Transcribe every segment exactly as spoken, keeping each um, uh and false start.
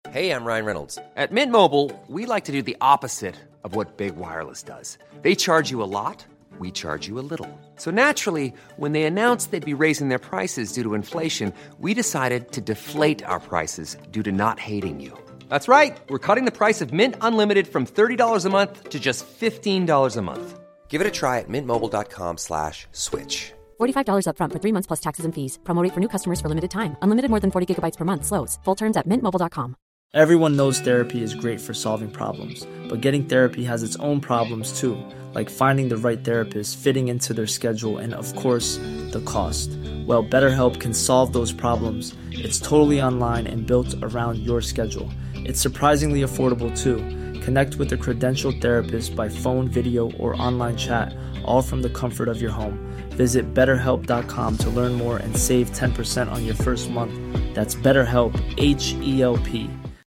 Hey, I'm Ryan Reynolds. At Mint Mobile, we like to do the opposite of what Big Wireless does. They charge you a lot, we charge you a little. So naturally, when they announced they'd be raising their prices due to inflation, we decided to deflate our prices due to not hating you. That's right. We're cutting the price of Mint Unlimited from thirty dollars a month to just fifteen dollars a month. Give it a try at mintmobile.com slash switch. forty-five dollars up front for three months plus taxes and fees. Promo rate for new customers for limited time. Unlimited more than forty gigabytes per month. Slows full terms at mint mobile dot com. Everyone knows therapy is great for solving problems, but getting therapy has its own problems too, like finding the right therapist, fitting into their schedule, and of course, the cost. Well, BetterHelp can solve those problems. It's totally online and built around your schedule. It's surprisingly affordable too. Connect with a credentialed therapist by phone, video, or online chat, all from the comfort of your home. Visit better help dot com to learn more and save ten percent on your first month. That's BetterHelp, H E L P.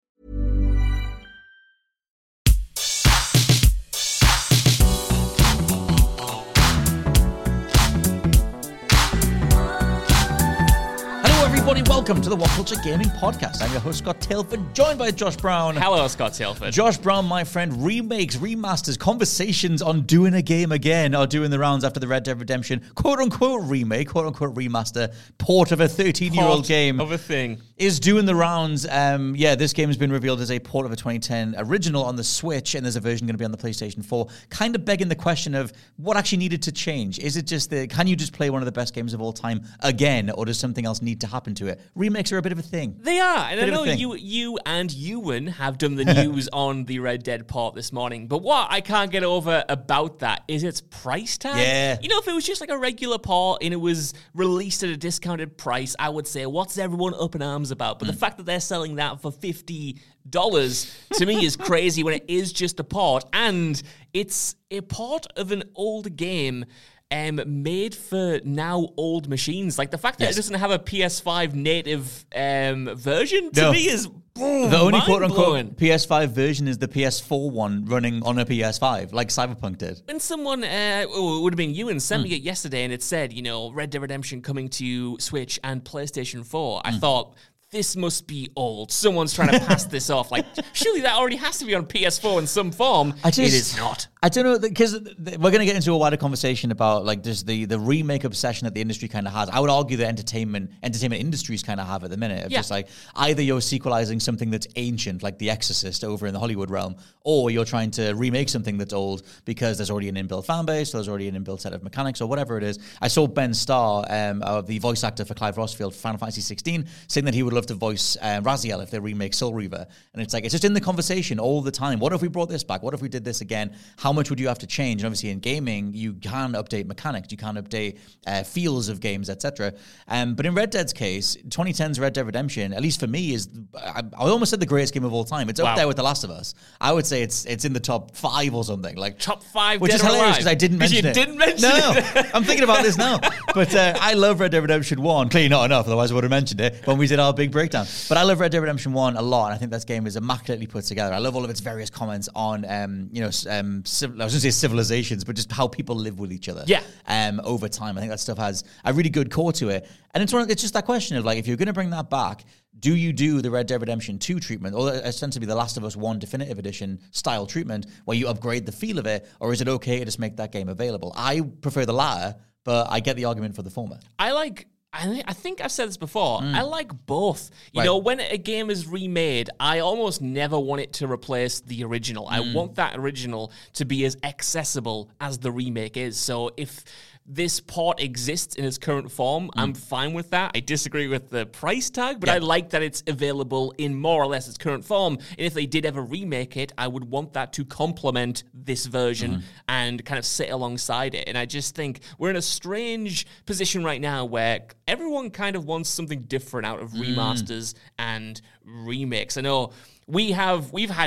Everybody, welcome to the What Culture Gaming Podcast. I'm your host, Scott Tailford, joined by Josh Brown. Hello, Scott Tailford. Josh Brown, my friend, remakes, remasters, conversations on doing a game again are doing the rounds after the Red Dead Redemption quote-unquote remake, quote-unquote remaster, port of a thirteen-year-old game. of a thing. Is doing the rounds. Um, yeah, this game has been revealed as a port of a twenty ten original on the Switch, and there's a version going to be on the PlayStation four. Kind of begging the question of what actually needed to change. Is it just the, can you just play one of the best games of all time again, or does something else need to happen to it? Remakes are a bit of a thing. They are, and bit I know you you and Ewan have done the news on the Red Dead port this morning, but what I can't get over about that is its price tag. Yeah. You know, if it was just like a regular port and it was released at a discounted price, I would say, what's everyone up in arms about? But mm. the fact that they're selling that for fifty dollars to me is crazy when it is just a port, and it's a port of an old game Um, made for now old machines. Like the fact that yes. it doesn't have a P S five native um, version to no. me is boom, the only quote unquote blowing. P S five version is the P S four one running on a P S five, like Cyberpunk did. When someone, uh, oh, it would have been Ewan, sent mm. me it yesterday, and it said, you know, Red Dead Redemption coming to Switch and PlayStation four. I mm. thought, this must be old. Someone's trying to pass this off. Like, surely that already has to be on P S four in some form. I just, it is not. I don't know, because we're going to get into a wider conversation about like just the, the remake obsession that the industry kind of has. I would argue the entertainment entertainment industries kind of have at the minute. Of yeah. Just like either you're sequelizing something that's ancient, like The Exorcist over in the Hollywood realm, or you're trying to remake something that's old because there's already an inbuilt fan base, or there's already an inbuilt set of mechanics, or whatever it is. I saw Ben Starr, um, uh, the voice actor for Clive Rossfield for Final Fantasy sixteen, saying that he would love to voice um, Raziel if they remake Soul Reaver. And it's like, it's just in the conversation all the time. What if we brought this back? What if we did this again? How much would you have to change? And obviously in gaming, you can update mechanics, you can update uh, feels of games, et cetera. Um, but in Red Dead's case, twenty ten's Red Dead Redemption, at least for me, is, I, I almost said the greatest game of all time. It's up wow. there with The Last of Us. I would say it's it's in the top five or something. Like top five, which Dead is hilarious alive. because I didn't mention you it. didn't mention no, it. I'm thinking about this now. But uh, I love Red Dead Redemption one. Clearly not enough, otherwise I would have mentioned it when we did our big breakdown. But I love Red Dead Redemption one a lot, and I think this game is immaculately put together. I love all of its various comments on, um, you know, um, civ- I was going to say civilizations, but just how people live with each other. Yeah. Um, over time, I think that stuff has a really good core to it, and it's one. Of, it's just that question of like, if you're going to bring that back, do you do the Red Dead Redemption two treatment, or ostensibly the Last of Us one Definitive Edition style treatment, where you upgrade the feel of it, or is it okay to just make that game available? I prefer the latter, but I get the argument for the former. I like. I, th- I think I've said this before. Mm. I like both. You right. know, when a game is remade, I almost never want it to replace the original. Mm. I want that original to be as accessible as the remake is. So if this port exists in its current form, mm. I'm fine with that. I disagree with the price tag, but yeah. I like that it's available in more or less its current form. And if they did ever remake it, I would want that to complement this version mm. and kind of sit alongside it. And I just think we're in a strange position right now where everyone kind of wants something different out of remasters mm. and remakes. I know we have, we've had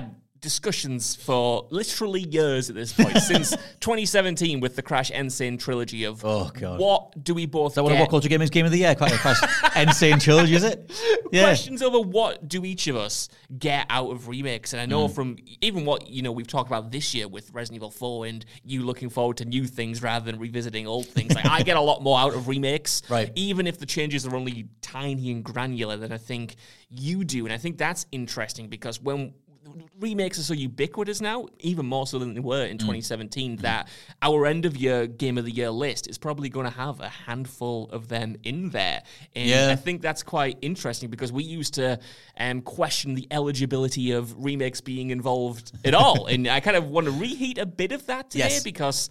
discussions for literally years at this point, since twenty seventeen with the Crash N. Sane trilogy of oh god, what do we both is that get? What What Culture Gaming's Game of the Year? Quite a Crash N. Sane trilogy, is it? Yeah. Questions over what do each of us get out of remakes, and I know mm. from even what you know we've talked about this year with Resident Evil four and you looking forward to new things rather than revisiting old things. Like I get a lot more out of remakes, right? Even if the changes are only tiny and granular than I think you do, and I think that's interesting because when remakes are so ubiquitous now, even more so than they were in mm. twenty seventeen, mm. that our end of year Game of the Year list is probably going to have a handful of them in there. And yeah. I think that's quite interesting because we used to um, question the eligibility of remakes being involved at all. And I kind of want to reheat a bit of that today yes. because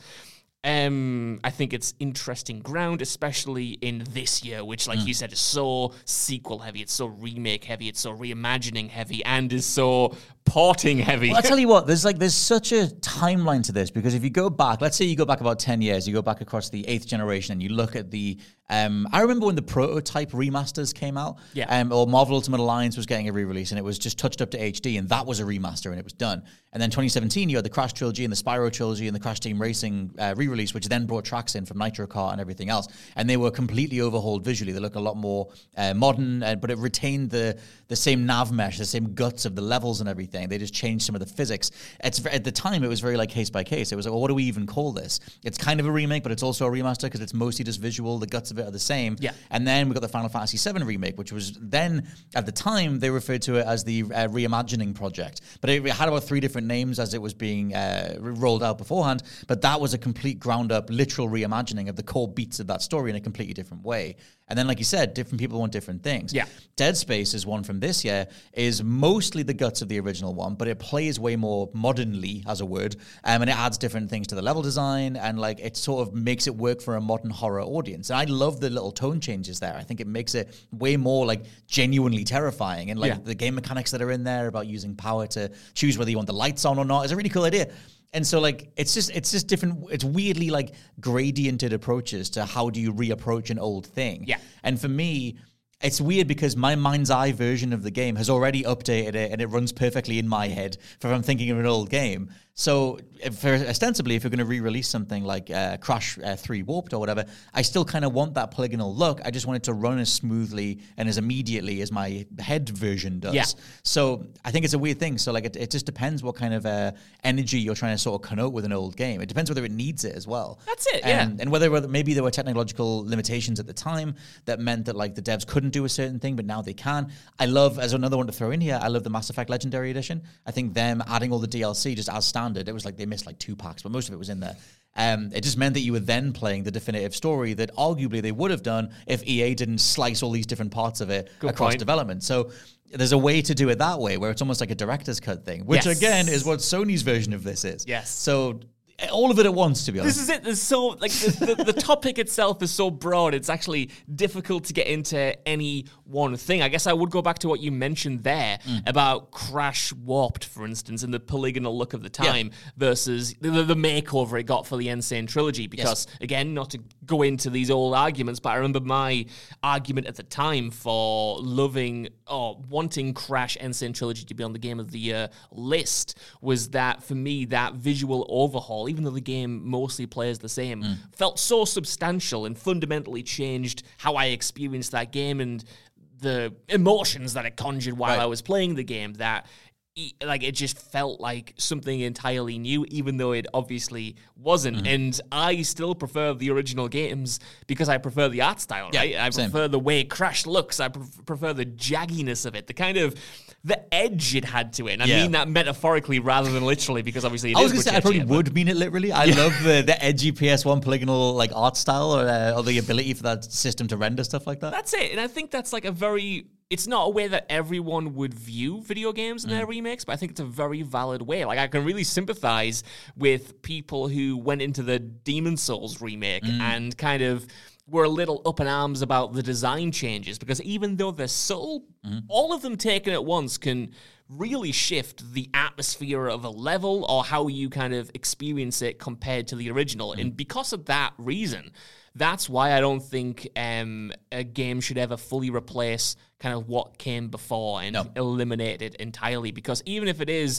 Um, I think it's interesting ground, especially in this year, which, like mm. you said, is so sequel heavy, it's so remake heavy, it's so reimagining heavy, and is so porting heavy. Well, I'll tell you what, there's like there's such a timeline to this because if you go back, let's say you go back about ten years, you go back across the eighth generation, and you look at the. Um, I remember when the prototype remasters came out, yeah. um, or Marvel Ultimate Alliance was getting a re-release, and it was just touched up to H D, and that was a remaster, and it was done. And then twenty seventeen, you had the Crash trilogy and the Spyro trilogy and the Crash Team Racing uh, re-release, which then brought tracks in from Nitro Kart and everything else, and they were completely overhauled visually. They look a lot more uh, modern, uh, but it retained the the same nav mesh, the same guts of the levels and everything. They just changed some of the physics. It's at the time it was very like case by case. It was like, well, what do we even call this? It's kind of a remake, but it's also a remaster because it's mostly just visual. The guts of it are the same. Yeah. And then we got the Final Fantasy seven remake, which was then, at the time, they referred to it as the uh, Reimagining Project. But it had about three different names as it was being uh, rolled out beforehand. But that was a complete ground-up, literal reimagining of the core beats of that story in a completely different way. And then, like you said, different people want different things. Yeah. Dead Space is one from this year, is mostly the guts of the original one, but it plays way more modernly, as a word, um, and it adds different things to the level design, and like it sort of makes it work for a modern horror audience. And I love the little tone changes there. I think it makes it way more like genuinely terrifying, and like yeah. the game mechanics that are in there about using power to choose whether you want the lights on or not is a really cool idea. And so, like, it's just it's just different. It's weirdly like gradiented approaches to how do you reapproach an old thing. Yeah. And for me, it's weird because my mind's eye version of the game has already updated it, and it runs perfectly in my head for if I'm thinking of an old game. So, if, ostensibly, if you're going to re-release something like uh, Crash uh, three Warped or whatever, I still kind of want that polygonal look. I just want it to run as smoothly and as immediately as my head version does. Yeah. So, I think it's a weird thing. So, like, it, it just depends what kind of uh, energy you're trying to sort of connote with an old game. It depends whether it needs it as well. That's it, yeah. And, and whether, whether maybe there were technological limitations at the time that meant that, like, the devs couldn't do a certain thing, but now they can. I love, as another one to throw in here, I love the Mass Effect Legendary Edition. I think them adding all the D L C just as standard, it was like they missed like two packs, but most of it was in there. Um, it just meant that you were then playing the definitive story that arguably they would have done if E A didn't slice all these different parts of it Good across point. development. So there's a way to do it that way, where it's almost like a director's cut thing, which yes. again is what Sony's version of this is. Yes. So all of it at once, to be honest. This is it. There's so like the, the, the topic itself is so broad. It's actually difficult to get into any one thing. I guess I would go back to what you mentioned there mm. about Crash Warped, for instance, and the polygonal look of the time yeah. versus the, the makeover it got for the N. Sane trilogy. Because yes. again, not to go into these old arguments, but I remember my argument at the time for loving or wanting Crash N. Sane trilogy to be on the Game of the Year list was that for me that visual overhaul, even though the game mostly plays the same, mm. felt so substantial and fundamentally changed how I experienced that game and the emotions that it conjured while right. I was playing the game, that like it just felt like something entirely new, even though it obviously wasn't. Mm-hmm. And I still prefer the original games because I prefer the art style, yeah, right? I same. prefer the way Crash looks. I pre- prefer the jagginess of it, the kind of the edge it had to it. And I yeah. mean that metaphorically rather than literally, because obviously it I was is going to say I probably edgy, would mean it literally. I yeah. love the, the edgy P S one polygonal like art style or, uh, or the ability for that system to render stuff like that. That's it. And I think that's like a very... It's not a way that everyone would view video games in mm. their remakes, but I think it's a very valid way. Like, I can really sympathize with people who went into the Demon's Souls remake mm. and kind of were a little up in arms about the design changes, because even though they're subtle, mm. all of them taken at once can really shift the atmosphere of a level or how you kind of experience it compared to the original. Mm. And because of that reason, that's why I don't think um, a game should ever fully replace kind of what came before and no. eliminate it entirely. Because even if it is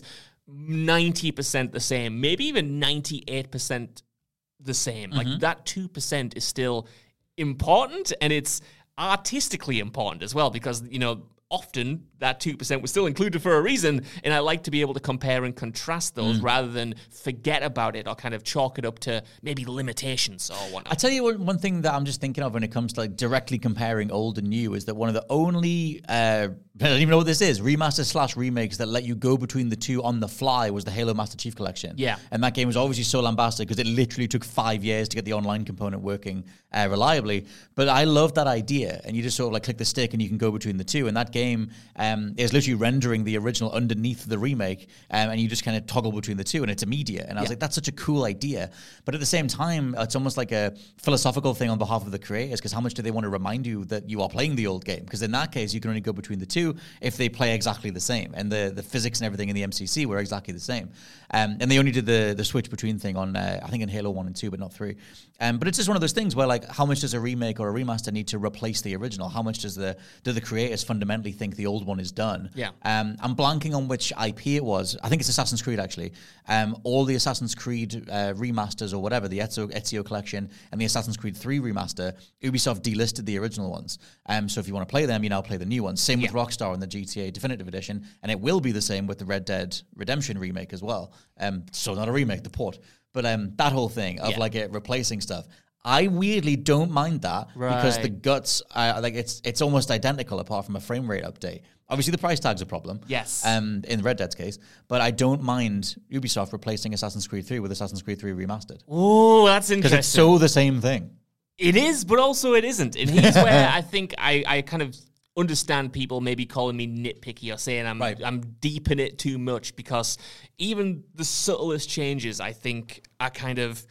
ninety percent the same, maybe even ninety-eight percent the same. Mm-hmm. Like that two percent is still important, and it's artistically important as well, because, you know, often that two percent was still included for a reason, and I like to be able to compare and contrast those mm. rather than forget about it or kind of chalk it up to maybe limitations or whatnot. I tell you what, one thing that I'm just thinking of when it comes to like directly comparing old and new is that one of the only, uh, I don't even know what this is, remasters slash remakes that let you go between the two on the fly was the Halo Master Chief Collection. Yeah. And that game was obviously so lambasted because it literally took five years to get the online component working uh, reliably. But I love that idea, and you just sort of like click the stick and you can go between the two. And that game um, is literally rendering the original underneath the remake, um, and you just kind of toggle between the two, and it's immediate. And I was yeah. like, that's such a cool idea. But at the same time, it's almost like a philosophical thing on behalf of the creators, because how much do they want to remind you that you are playing the old game? Because in that case, you can only go between the two if they play exactly the same, and the, the physics and everything in the M C C were exactly the same. Um, and they only did the the switch between thing on, uh, I think, in Halo one and two, but not three. Um, but it's just one of those things where, like, how much does a remake or a remaster need to replace the original? How much does the do the creators fundamentally think the old one is done? Yeah. Um, I'm blanking on which I P it was. I think it's Assassin's Creed, actually. Um, all the Assassin's Creed uh, remasters or whatever, the Ezio, Ezio Collection and the Assassin's Creed three remaster, Ubisoft delisted the original ones. Um, so if you want to play them, you now play the new ones. Same yeah. with Rockstar and the G T A Definitive Edition, and it will be the same with the Red Dead Redemption remake as well. Um, so not a remake, the port. But um, that whole thing of yeah. like it replacing stuff, I weirdly don't mind that right. because the guts, uh, like it's it's almost identical apart from a frame rate update. Obviously, the price tag's a problem. Yes. Um, in Red Dead's case, but I don't mind Ubisoft replacing Assassin's Creed three with Assassin's Creed three remastered. Oh, that's interesting. Because it's so the same thing. It is, but also it isn't. And here's where I think I, I kind of understand people maybe calling me nitpicky or saying I'm right. I'm deep in it too much, because even the subtlest changes, I think, are kind of,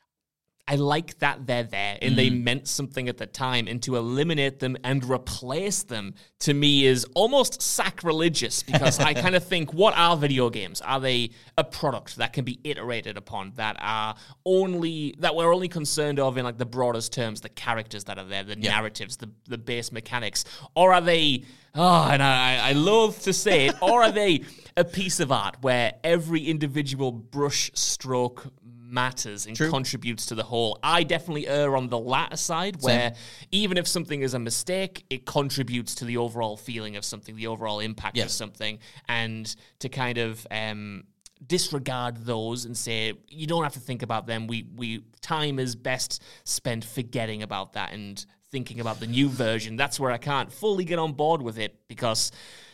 I like that they're there and mm. they meant something at the time, and to eliminate them and replace them to me is almost sacrilegious, because I kind of think, what are video games? Are they a product that can be iterated upon, that are only, that we're only concerned of in like the broadest terms, the characters that are there, the yeah. narratives, the, the base mechanics? Or are they, oh, and I, I loathe to say it, or are they a piece of art where every individual brush stroke matters and True. contributes to the whole? I definitely err on the latter side, where Same. even if something is a mistake, it contributes to the overall feeling of something, the overall impact yes. of something, and to kind of um, disregard those and say, you don't have to think about them. We we time is best spent forgetting about that and thinking about the new version. That's where I can't fully get on board with it, because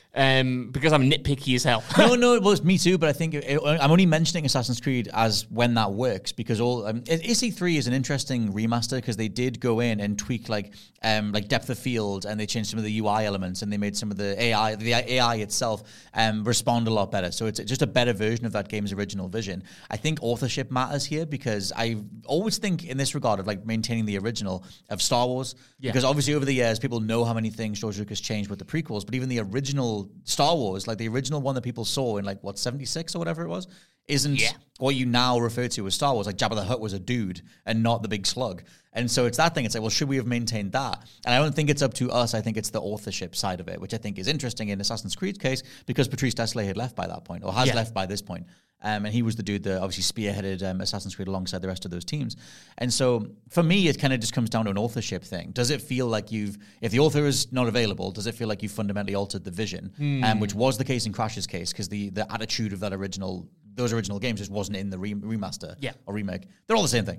Um, because I'm nitpicky as hell. no, no, well, it's me too, but I think it, I'm only mentioning Assassin's Creed as when that works, because all um, A C three is an interesting remaster, because they did go in and tweak like um, like depth of field, and they changed some of the U I elements, and they made some of the A I, the A I itself, um, respond a lot better. So it's just a better version of that game's original vision. I think authorship matters here, because I always think in this regard of like maintaining the original of Star Wars, yeah. because obviously over the years people know how many things George Lucas changed with the prequels, but even the original Star Wars, like the original one that people saw in like what seventy-six or whatever it was, isn't yeah. what you now refer to as Star Wars. Like Jabba the Hutt was a dude and not the big slug. And so it's that thing. It's like, well, should we have maintained that? And I don't think it's up to us. I think it's the authorship side of it, which I think is interesting in Assassin's Creed's case, because Patrice Désilets had left by that point, or has yeah. left by this point. Um, and he was the dude that obviously spearheaded um, Assassin's Creed alongside the rest of those teams. And so for me, it kind of just comes down to an authorship thing. Does it feel like you've, if the author is not available, does it feel like you've fundamentally altered the vision? Mm. Um, which was the case in Crash's case, because the, the attitude of that original, those original games just wasn't in the re- remaster yeah. or remake. They're all the same thing.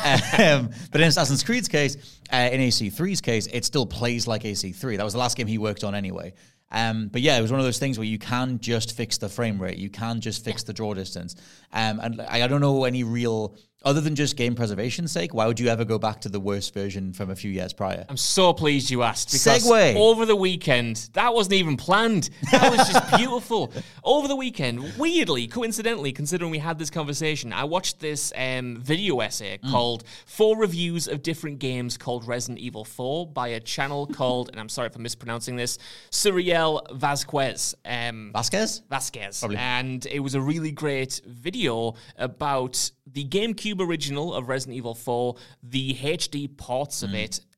um, but in Assassin's Creed's case, uh, in A C three's case, it still plays like A C three. That was the last game he worked on anyway. Um, but yeah, it was one of those things where you can just fix the frame rate. You can just fix yeah. the draw distance. Um, and I, I don't know any real, other than just game preservation's sake, why would you ever go back to the worst version from a few years prior? I'm so pleased you asked, because Segue. over the weekend, that wasn't even planned. That was just beautiful. Over the weekend, weirdly, coincidentally, considering we had this conversation, I watched this um, video essay mm. called Four Reviews of Different Games called Resident Evil four by a channel called, and I'm sorry if I'm mispronouncing this, Suriel Vasquez. Um, Vasquez? Vasquez. Probably. And it was a really great video about the GameCube original of Resident Evil four, the H D ports of mm. it,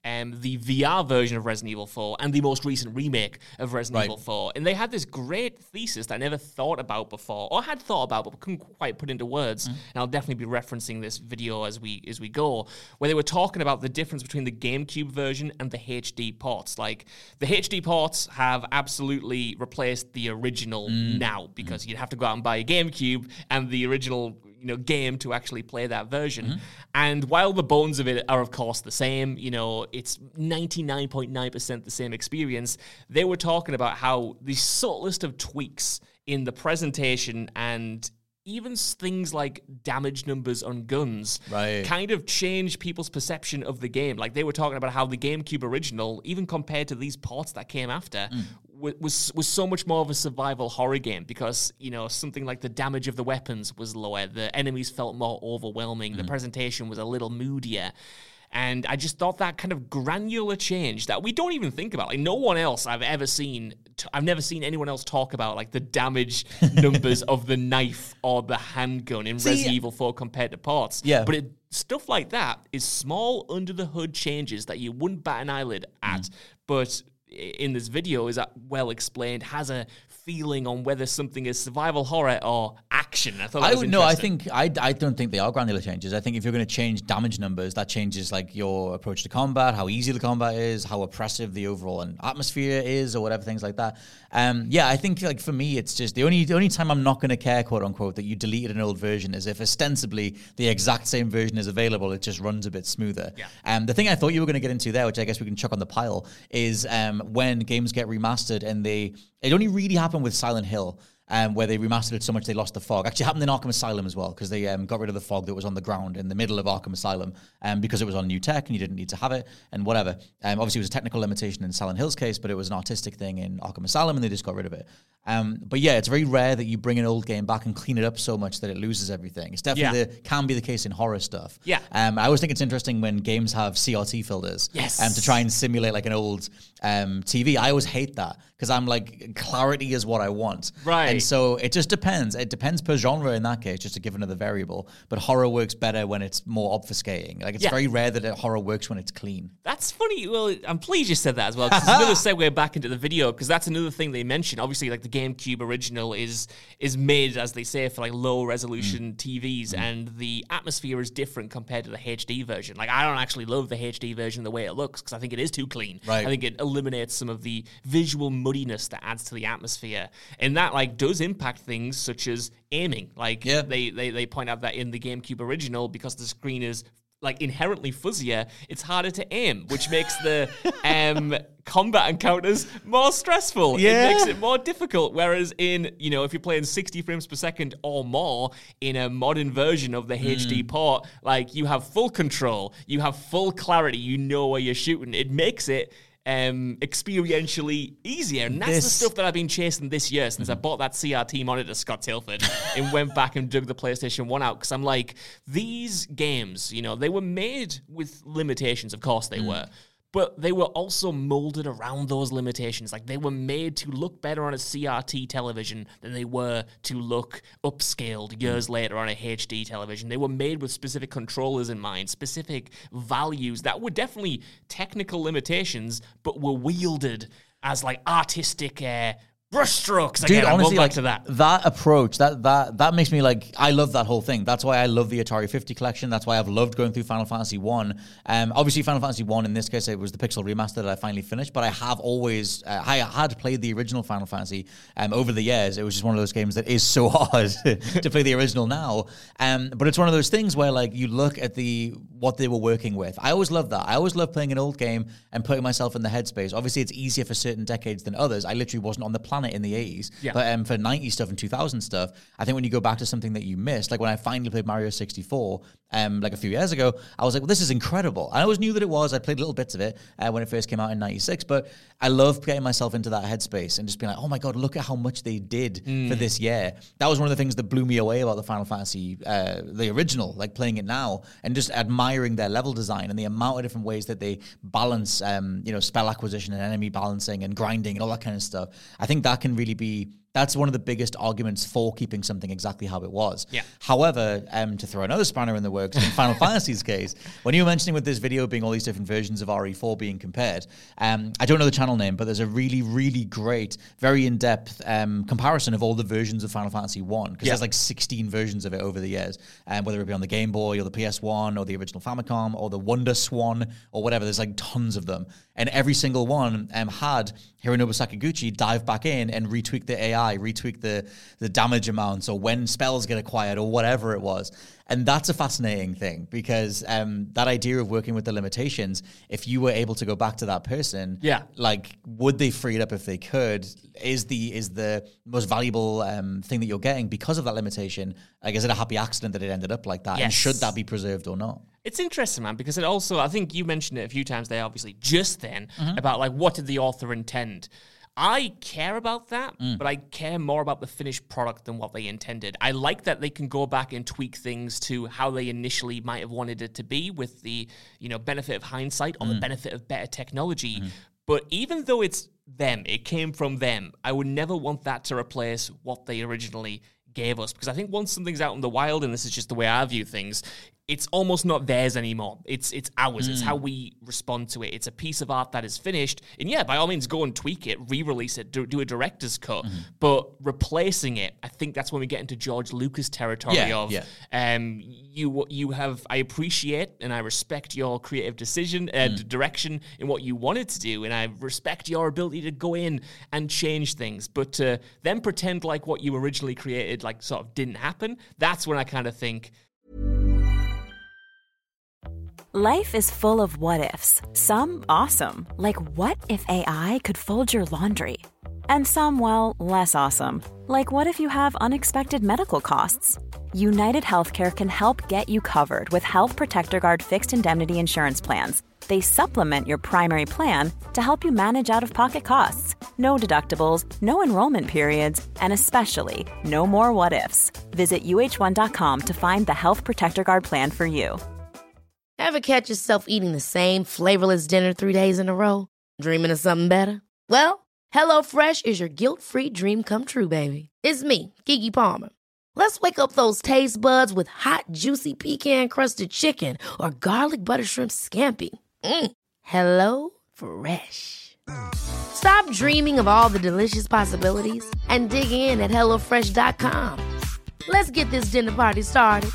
um, the V R version of Resident Evil four and the most recent remake of Resident Right. Evil four. And they had this great thesis that I never thought about before, or had thought about, but couldn't quite put into words. Mm. And I'll definitely be referencing this video as we as we go, where they were talking about the difference between the GameCube version and the H D ports. Like, the H D ports have absolutely replaced the original mm. now, because mm. you'd have to go out and buy a GameCube and the original, you know, game to actually play that version. Mm-hmm. And while the bones of it are, of course, the same, you know, it's ninety-nine point nine percent the same experience, they were talking about how the subtlest of tweaks in the presentation and even things like damage numbers on guns right. kind of change people's perception of the game. Like, they were talking about how the GameCube original, even compared to these ports that came after, mm. was was so much more of a survival horror game, because, you know, something like the damage of the weapons was lower, the enemies felt more overwhelming, mm. the presentation was a little moodier. And I just thought that kind of granular change that we don't even think about. Like, no one else I've ever seen, t- I've never seen anyone else talk about, like, the damage numbers of the knife or the handgun in See, Resident Evil four compared to ports. Yeah. But it, stuff like that is small under-the-hood changes that you wouldn't bat an eyelid at. Mm. But in this video, is that well explained, has a feeling on whether something is survival horror or action. I thought that I was would no. I interesting. think I, I don't think they are granular changes. I think if you're going to change damage numbers, that changes like your approach to combat, how easy the combat is, how oppressive the overall and atmosphere is, or whatever, things like that. Um, yeah, I think like for me, it's just the only the only time I'm not going to care, quote unquote, that you deleted an old version is if ostensibly the exact same version is available. It just runs a bit smoother. Yeah. Um, the thing I thought you were going to get into there, which I guess we can chuck on the pile, is um, when games get remastered and they. It only really happened with Silent Hill. Um, where they remastered it so much they lost the fog. Actually, it happened in Arkham Asylum as well, because they um, got rid of the fog that was on the ground in the middle of Arkham Asylum um, because it was on new tech and you didn't need to have it and whatever. Um, obviously, it was a technical limitation in Silent Hill's case, but it was an artistic thing in Arkham Asylum and they just got rid of it. Um, but yeah, it's very rare that you bring an old game back and clean it up so much that it loses everything. It's definitely Yeah. the, can be the case in horror stuff. Yeah. Um, I always think it's interesting when games have C R T filters. Yes. Um, to try and simulate like an old um, T V. I always hate that because I'm like, clarity is what I want. Right. And so it just depends. It depends per genre in that case, just to give another variable. But horror works better when it's more obfuscating. Like, it's Yeah. very rare that a horror works when it's clean. That's funny. Well, I'm pleased you said that as well, because it's another segue back into the video, because that's another thing they mentioned. Obviously, like, the GameCube original is is made, as they say, for like low resolution mm. T Vs, mm. and the atmosphere is different compared to the H D version. Like, I don't actually love the H D version the way it looks, because I think it is too clean. Right. I think it eliminates some of the visual muddiness that adds to the atmosphere, and that like does impact things such as aiming. Like, yeah. they, they they point out that in the GameCube original, because the screen is like inherently fuzzier, it's harder to aim, which makes the um, combat encounters more stressful. Yeah. It makes it more difficult. Whereas in, you know, if you're playing sixty frames per second or more in a modern version of the mm. H D port, like, you have full control, you have full clarity, you know where you're shooting. It makes it Um, experientially easier. And that's this... the stuff that I've been chasing this year since mm-hmm. I bought that C R T monitor, Scott Tilford, and went back and dug the PlayStation one out, because I'm like, these games, you know, they were made with limitations, of course they mm. were, but they were also molded around those limitations. Like, they were made to look better on a C R T television than they were to look upscaled years mm. later on a H D television. They were made with specific controllers in mind, specific values that were definitely technical limitations, but were wielded as like artistic uh, brushstrokes. Dude, Again, honestly, back like to that. that approach, that that that makes me like, I love that whole thing. That's why I love the Atari fifty collection. That's why I've loved going through Final Fantasy one. Um, obviously, Final Fantasy one in this case, it was the pixel remaster that I finally finished. But I have always, uh, I had played the original Final Fantasy um, over the years. It was just one of those games that is so hard to play the original now. Um, but it's one of those things where like you look at the what they were working with. I always love that. I always love playing an old game and putting myself in the headspace. Obviously, it's easier for certain decades than others. I literally wasn't on the planet in the eighties. Yeah. But um, for nineties stuff and two thousand stuff, I think when you go back to something that you missed, like when I finally played Mario sixty-four, um, like a few years ago, I was like, well, this is incredible. I always knew that it was. I played little bits of it uh, when it first came out in ninety-six, but I love getting myself into that headspace and just being like, oh my God, look at how much they did mm. for this year. That was one of the things that blew me away about the Final Fantasy, uh, the original, like playing it now and just admiring their level design and the amount of different ways that they balance, um, you know, spell acquisition and enemy balancing and grinding and all that kind of stuff. I think that can really be That's one of the biggest arguments for keeping something exactly how it was. Yeah. However, um, to throw another spanner in the works, in Final Fantasy's case, when you were mentioning with this video being all these different versions of R E four being compared, um, I don't know the channel name, but there's a really, really great, very in-depth um, comparison of all the versions of Final Fantasy one, because yeah. there's like sixteen versions of it over the years, um, whether it be on the Game Boy or the P S one or the original Famicom or the Wonder Swan or whatever. There's like tons of them. And every single one um, had Hironobu Sakaguchi dive back in and retweak the A I, retweak the, the damage amounts or when spells get acquired or whatever it was. And that's a fascinating thing because um, that idea of working with the limitations, if you were able to go back to that person, yeah. like, would they free it up if they could? Is the is the most valuable um, thing that you're getting because of that limitation? Like, is it a happy accident that it ended up like that? Yes. And should that be preserved or not? It's interesting, man, because it also, I think you mentioned it a few times there, obviously, just then, Mm-hmm. about, like, what did the author intend? I care about that, Mm. but I care more about the finished product than what they intended. I like that they can go back and tweak things to how they initially might have wanted it to be with the, you know, benefit of hindsight or Mm. the benefit of better technology. Mm-hmm. But even though it's them, it came from them, I would never want that to replace what they originally gave us. Because I think once something's out in the wild, and this is just the way I view things, it's almost not theirs anymore. It's it's ours. Mm. It's how we respond to it. It's a piece of art that is finished. And yeah, by all means, go and tweak it, re-release it, do, do a director's cut. Mm-hmm. But replacing it, I think that's when we get into George Lucas territory yeah, of, yeah. Um, you you have, I appreciate and I respect your creative decision and mm. direction in what you wanted to do. And I respect your ability to go in and change things. But to then pretend like what you originally created, like sort of didn't happen, that's when I kind of think, life is full of what-ifs. Some awesome, like what if A I could fold your laundry? And some, well, less awesome, like what if you have unexpected medical costs? United Healthcare can help get you covered with Health Protector Guard fixed indemnity insurance plans. They supplement your primary plan to help you manage out-of-pocket costs. No deductibles, no enrollment periods, and especially no more what-ifs. Visit U H one dot com to find the Health Protector Guard plan for you. Ever catch yourself eating the same flavorless dinner three days in a row? Dreaming of something better? Well, HelloFresh is your guilt-free dream come true, baby. It's me, Keke Palmer. Let's wake up those taste buds with hot, juicy pecan-crusted chicken or garlic butter shrimp scampi. Mm. Hello Fresh. Stop dreaming of all the delicious possibilities and dig in at hello fresh dot com. Let's get this dinner party started.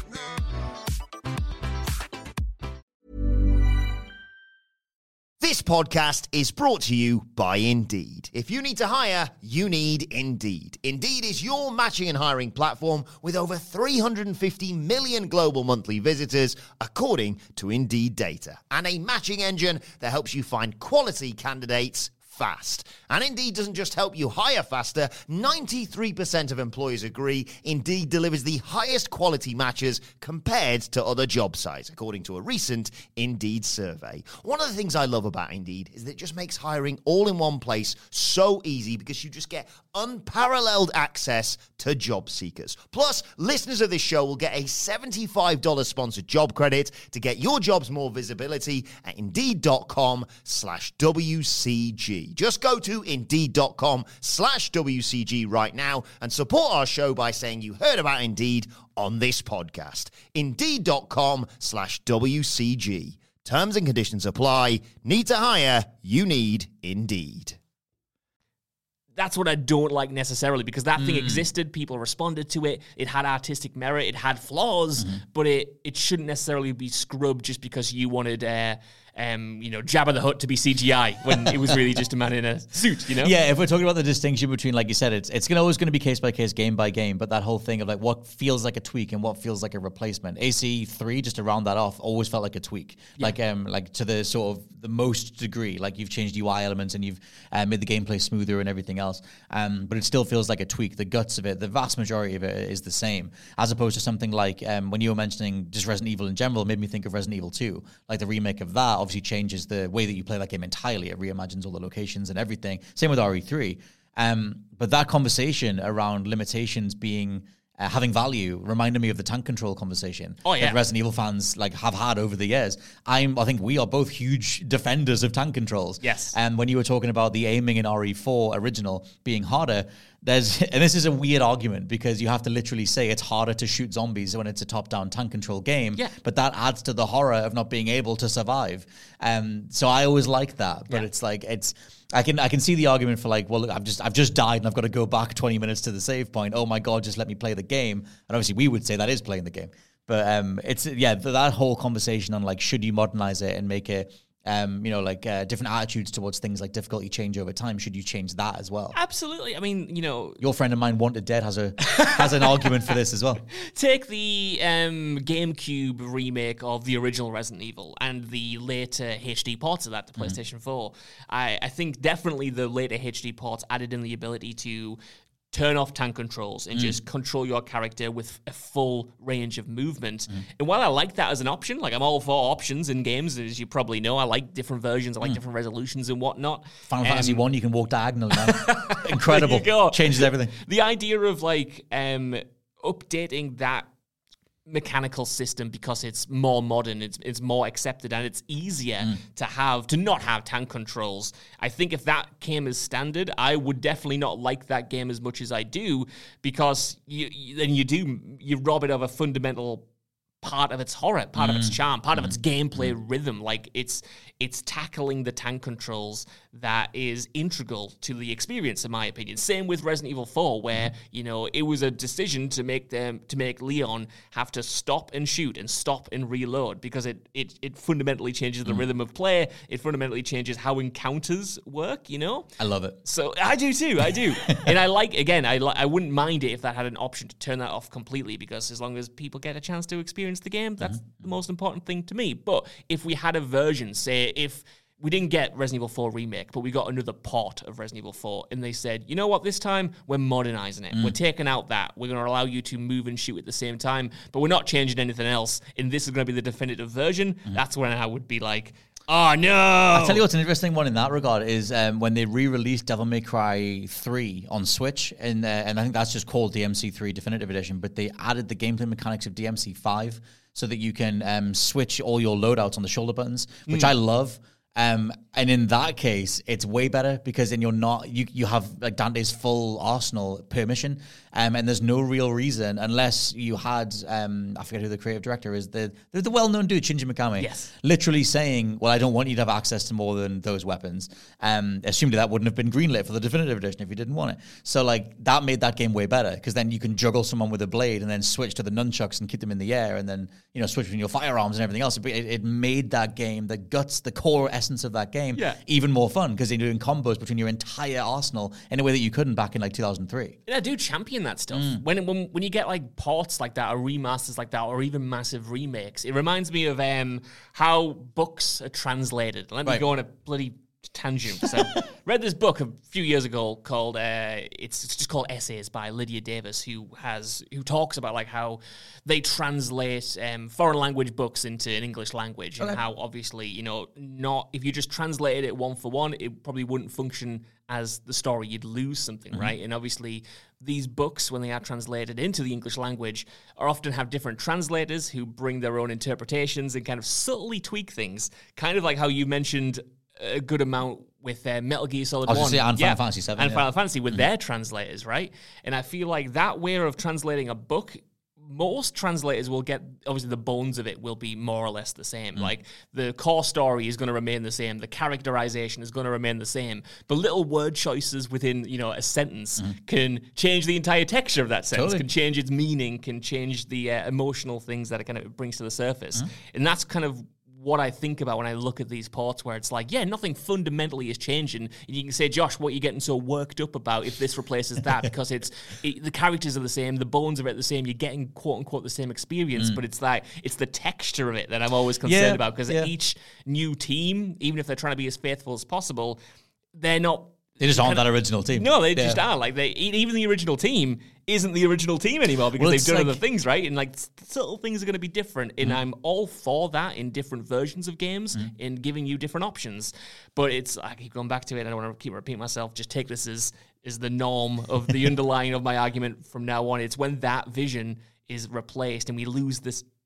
This podcast is brought to you by Indeed. If you need to hire, you need Indeed. Indeed is your matching and hiring platform with over three hundred fifty million global monthly visitors, according to Indeed data, and a matching engine that helps you find quality candidates fast. And Indeed doesn't just help you hire faster. ninety-three percent of employers agree Indeed delivers the highest quality matches compared to other job sites, according to a recent Indeed survey. One of the things I love about Indeed is that it just makes hiring all in one place so easy because you just get unparalleled access to job seekers. Plus, listeners of this show will get a seventy-five dollars sponsored job credit to get your jobs more visibility at Indeed.com slash WCG. Just go to Indeed.com slash WCG right now and support our show by saying you heard about Indeed on this podcast. Indeed.com slash WCG. Terms and conditions apply. Need to hire? You need Indeed. That's what I don't like necessarily, because that mm. thing existed, people responded to it, it had artistic merit, it had flaws, mm-hmm. but it, it shouldn't necessarily be scrubbed just because you wanted, uh, um, you know, Jabba the Hutt to be C G I when it was really just a man in a suit, you know? Yeah, if we're talking about the distinction between, like you said, it's it's gonna, always going to be case by case, game by game, but that whole thing of like what feels like a tweak and what feels like a replacement. A C three, just to round that off, always felt like a tweak, yeah. like um, like to the sort of the most degree, like you've changed U I elements and you've uh, made the gameplay smoother and everything else. Um, but it still feels like a tweak. The guts of it, the vast majority of it is the same, as opposed to something like um, when you were mentioning just Resident Evil in general, it made me think of Resident Evil two. Like the remake of that obviously changes the way that you play that game entirely. It reimagines all the locations and everything. Same with R E three. Um, but that conversation around limitations being Uh, having value reminded me of the tank control conversation oh, yeah. that Resident Evil fans like have had over the years. I'm, I think we are both huge defenders of tank controls. Yes. And when you were talking about the aiming in R E four original being harder, there's, and this is a weird argument because you have to literally say it's harder to shoot zombies when it's a top-down tank control game. Yeah. But that adds to the horror of not being able to survive. Um, so I always like that. But Yeah. it's like it's. I can I can see the argument for like, well, look, I've just I've just died and I've got to go back twenty minutes to the save point. Oh my god, just let me play the game. And obviously, we would say that is playing the game. But um, it's yeah, th- that whole conversation on like, should you modernize it and make it. Um, you know, like uh, different attitudes towards things like difficulty change over time. Should you change that as well? Absolutely. I mean, you know, Your friend of mine, Wanted Dead, has a has an argument for this as well. take the um, GameCube remake of the original Resident Evil and the later H D ports of that to PlayStation four. I, I think definitely the later H D ports added in the ability to turn off tank controls and mm. just control your character with a full range of movement. Mm. And while I like that as an option, like I'm all for options in games, as you probably know, I like different versions, I like mm. different resolutions and whatnot. Final um, Fantasy one, you can walk diagonally now. Incredible. There you go. Changes everything. The idea of like um, updating that mechanical system because it's more modern, it's it's more accepted, and it's easier mm. to have to not have tank controls. I think if that came as standard, I would definitely not like that game as much as I do, because you, you then you do you rob it of a fundamental part of its horror, part mm. of its charm, part mm. of its gameplay mm. rhythm. Like it's it's tackling the tank controls that is integral to the experience, in my opinion. Same with Resident Evil four, where mm. you know it was a decision to make them to make Leon have to stop and shoot and stop and reload, because it it it fundamentally changes the mm. rhythm of play. It fundamentally changes how encounters work. You know, I love it. So I do too. I do, and I like again. I li- I wouldn't mind it if that had an option to turn that off completely, because as long as people get a chance to experience the game, that's mm-hmm. the most important thing to me. But if we had a version, say if we didn't get Resident Evil four Remake, but we got another port of Resident Evil four, and they said, you know what, this time we're modernizing it. Mm. We're taking out that. We're going to allow you to move and shoot at the same time, but we're not changing anything else, and this is going to be the definitive version. Mm. That's when I would be like, oh no. I'll tell you what's an interesting one in that regard is um, when they re-released Devil May Cry three on Switch, and, uh, and I think that's just called D M C three Definitive Edition, but they added the gameplay mechanics of D M C five so that you can um, switch all your loadouts on the shoulder buttons, which mm. I love. Um, and in that case, it's way better because then you're not, you, you have like Dante's full arsenal per mission. Um, and there's no real reason unless you had, um, I forget who the creative director is, the the, the well-known dude, Shinji Mikami, yes. literally saying, well, I don't want you to have access to more than those weapons. Um, assuming that wouldn't have been greenlit for the definitive edition if you didn't want it. So like that made that game way better because then you can juggle someone with a blade and then switch to the nunchucks and keep them in the air and then, you know, switch between your firearms and everything else. It, it made that game, the guts, the core essence of that game, yeah. even more fun because you're doing combos between your entire arsenal in a way that you couldn't back in like two thousand three. Yeah, dude, champion that stuff. Mm. When, when when you get like ports like that or remasters like that or even massive remakes, it reminds me of um, how books are translated. Let me right. go on a bloody tangent. So, read this book a few years ago called uh, it's, it's just called Essays by Lydia Davis, who has who talks about like how they translate um, foreign language books into an English language and okay. how obviously, you know, not if you just translated it one for one, it probably wouldn't function as the story. You'd lose something, mm-hmm. right? And obviously these books, when they are translated into the English language, are often have different translators who bring their own interpretations and kind of subtly tweak things, kind of like how you mentioned a good amount with uh, Metal Gear Solid I was one. Say, and yeah. Final Fantasy seven. And yeah. Final Fantasy with mm. their translators, right? And I feel like that way of translating a book, most translators will get, obviously the bones of it will be more or less the same. Mm. Like the core story is going to remain the same. The characterization is going to remain the same. But little word choices within, you know, a sentence mm. can change the entire texture of that sentence, totally. can change its meaning, can change the uh, emotional things that it kind of brings to the surface. Mm. And that's kind of what I think about when I look at these ports where it's like, yeah, nothing fundamentally is changing. And you can say, Josh, what are you getting so worked up about if this replaces that? Because it's it, the characters are the same, the bones of it are the same, you're getting quote-unquote the same experience, mm. but it's like, it's the texture of it that I'm always concerned yeah, about, because yeah. each new team, even if they're trying to be as faithful as possible, they're not... They just aren't that original team. No, they yeah. just are. Like they, even the original team isn't the original team anymore because well, they've done like, other things, right? And like subtle things are going to be different. And mm. I'm all for that in different versions of games mm. and giving you different options. But it's I keep going back to it. I don't want to keep repeating myself. Just take this as is the norm of the underlying of my argument from now on. It's when that vision is replaced and we lose this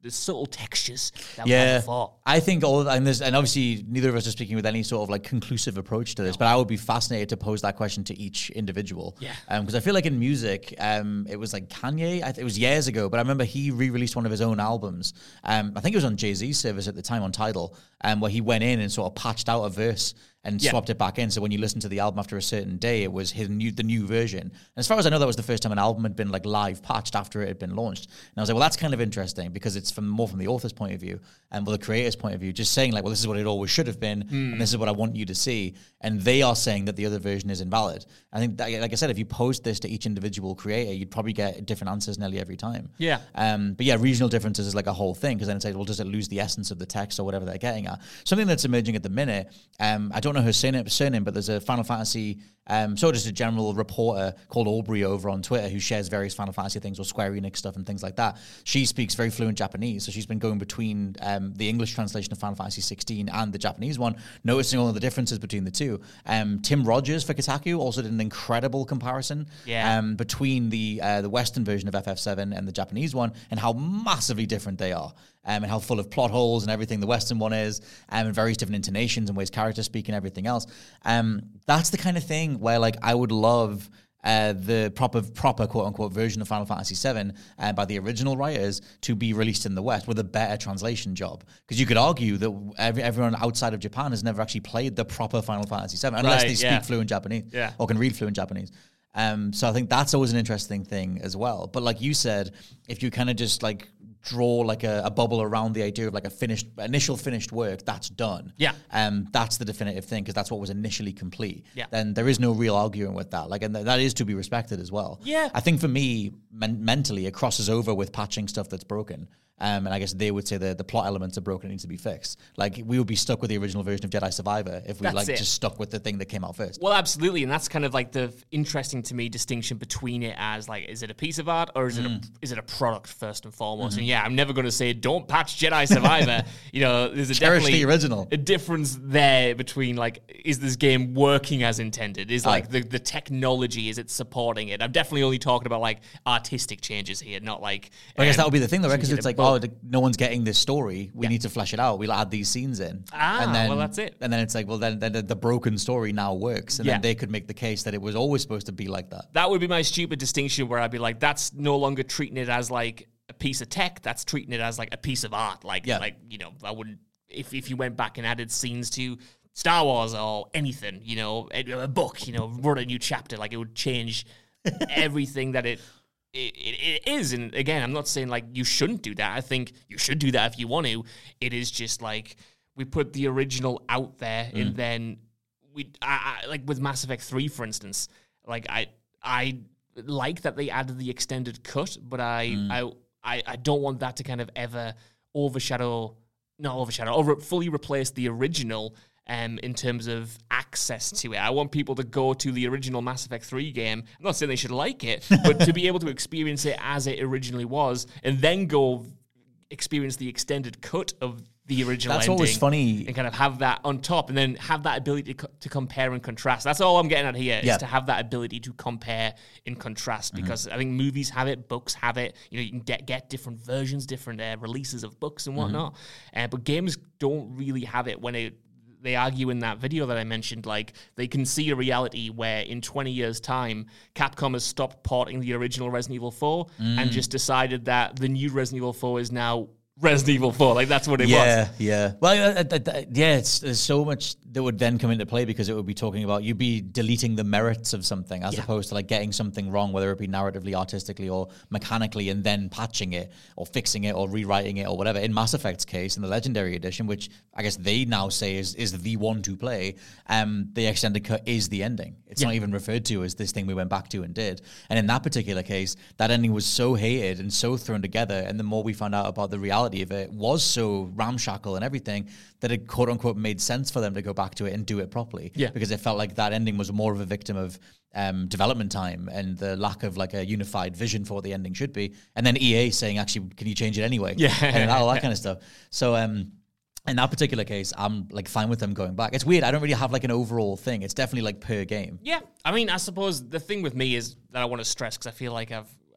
the subtle textures that we had Yeah, before. I think all, and there's, and obviously neither of us are speaking with any sort of like conclusive approach to this, but I would be fascinated to pose that question to each individual. Yeah. Because I feel like in music, um, it was like Kanye, I th- it was years ago, but I remember he re-released one of his own albums. Um, I think it was on Jay-Z's service at the time on Tidal, um, where he went in and sort of patched out a verse and Yeah. swapped it back in. So when you listen to the album after a certain day, it was his new, the new version. And as far as I know, that was the first time an album had been like live patched after it had been launched. And I was like, well, that's kind of interesting because it's from more from the author's point of view and well, the creator's point of view, just saying like, well, this is what it always should have been, Mm. and this is what I want you to see. And they are saying that the other version is invalid. I think, that, like I said, if you post this to each individual creator, you'd probably get different answers nearly every time. Yeah. Um, but yeah, regional differences is like a whole thing because then it's like, well, does it lose the essence of the text or whatever they're getting at? Something that's emerging at the minute, um, I don't know her surname, surname but there's a Final Fantasy, um, so just a general reporter called Aubrey over on Twitter who shares various Final Fantasy things or Square Enix stuff and things like that. She speaks very fluent Japanese, so she's been going between um, the English translation of Final Fantasy sixteen and the Japanese one, noticing all of the differences between the two. Um, Tim Rogers for Kotaku also did an incredible comparison Yeah. um, between the uh, the Western version of F F seven and the Japanese one and how massively different they are. Um, and how full of plot holes and everything the Western one is, um, and various different intonations and ways characters speak and everything else. Um, that's the kind of thing where, like, I would love uh, the proper, proper quote-unquote version of Final Fantasy seven uh, by the original writers to be released in the West with a better translation job. Because you could argue that every, everyone outside of Japan has never actually played the proper Final Fantasy seven, unless Right, they speak yeah. fluent Japanese Yeah. or can read fluent Japanese. Um, so I think that's always an interesting thing as well. But like you said, if you kind of just like draw like a, a bubble around the idea of like a finished initial finished work that's done, Yeah. um that's the definitive thing because that's what was initially complete. Yeah. Then there is no real arguing with that, like, and th- that is to be respected as well. Yeah. I think for me men- mentally it crosses over with patching stuff that's broken. Um, and I guess they would say the, the plot elements are broken and need to be fixed. Like, we would be stuck with the original version of Jedi Survivor if we That's like it. just stuck with the thing that came out first. Well, absolutely, and that's kind of like the f- interesting to me distinction between it as like, is it a piece of art or is it a, is it a product first and foremost? Mm-hmm. And yeah, I'm never going to say don't patch Jedi Survivor. You know, there's a Cherish definitely the original. a difference there between like, is this game working as intended? Is like Aye. the the technology, is it supporting it? I'm definitely only talking about like artistic changes here, not like. But I guess um, that would be the thing, though, right? Because tweaking it's it, like, but- oh, the, no one's getting this story. We Yeah. need to flesh it out. We'll add these scenes in. Ah, and then, well, that's it. And then it's like, well, then, then the, the broken story now works. And Yeah. then they could make the case that it was always supposed to be like that. That would be my stupid distinction where I'd be like, that's no longer treating it as like a piece of tech, that's treating it as like a piece of art. Like, Yeah. like you know, I wouldn't, if, if you went back and added scenes to Star Wars or anything, you know, a, a book, you know, wrote a new chapter, like it would change everything that it, it, it, it is. And again, I'm not saying like you shouldn't do that. I think you should do that if you want to. It is just like we put the original out there and then we, I, I, like with Mass Effect three, for instance, like I, I like that they added the extended cut, but I, I, I, I don't want that to kind of ever overshadow, not overshadow, or re- fully replace the original. Um, in terms of access to it, I want people to go to the original Mass Effect three game. I'm not saying they should like it, but to be able to experience it as it originally was, and then go experience the extended cut of the original That's ending. what was funny. And kind of have that on top, and then have that ability to, co- to compare and contrast. That's all I'm getting at here, Yeah. is to have that ability to compare and contrast, because I think movies have it, books have it. You know, you can get, get different versions, different uh, releases of books and whatnot. Uh, but games don't really have it when it they argue in that video that I mentioned, like, they can see a reality where in twenty years' time, Capcom has stopped porting the original Resident Evil four and just decided that the new Resident Evil four is now Resident Evil four. Like, that's what it yeah, was. yeah. Well, uh, uh, uh, yeah, it's, there's so much that would then come into play because it would be talking about, you'd be deleting the merits of something as Yeah. opposed to like getting something wrong, whether it be narratively, artistically, or mechanically, and then patching it or fixing it or rewriting it or whatever. In Mass Effect's case, in the Legendary Edition, which I guess they now say is, is the one to play, um, the extended cut is the ending. It's Yeah. not even referred to as this thing we went back to and did. And in that particular case, that ending was so hated and so thrown together, and the more we found out about the reality of it was so ramshackle and everything, that it quote unquote made sense for them to go back to it and do it properly. Yeah. Because it felt like that ending was more of a victim of um, development time and the lack of like a unified vision for what the ending should be. And then E A saying, actually, can you change it anyway? Yeah. And all that kind of stuff. So, um, in that particular case, I'm like fine with them going back. It's weird. I don't really have like an overall thing. It's definitely like per game. Yeah. I mean, I suppose the thing with me is that I want to stress, because I feel like I've I've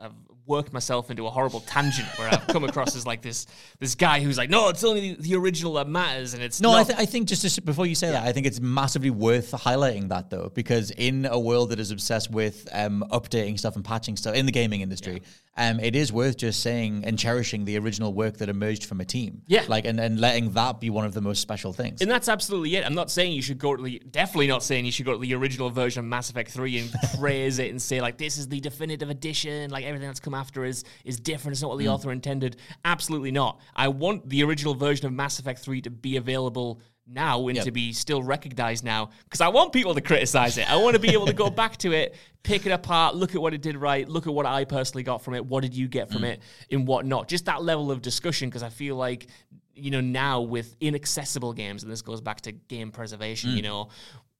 worked myself into a horrible tangent where I've come across as like this this guy who's like, no, it's only the, the original that matters, and it's no. not. I, th- I think just to, before you say yeah. that, I think it's massively worth highlighting that though, because in a world that is obsessed with um, updating stuff and patching stuff in the gaming industry, yeah. um, it is worth just saying and cherishing the original work that emerged from a team. Yeah, like and, and letting that be one of the most special things. And that's absolutely it. I'm not saying you should go to the definitely not saying you should go to the original version of Mass Effect three and praise it and say like this is the definitive edition, like everything that's come after is is different. It's not what the mm. author intended. Absolutely not. I want the original version of Mass Effect three to be available now and yep. to be still recognized now, because I want people to criticize it. I want to be able to go back to it, pick it apart, look at what it did right, look at what I personally got from it, what did you get from mm. it, and what not. Just that level of discussion, because I feel like, you know, now with inaccessible games, and this goes back to game preservation, mm. you know,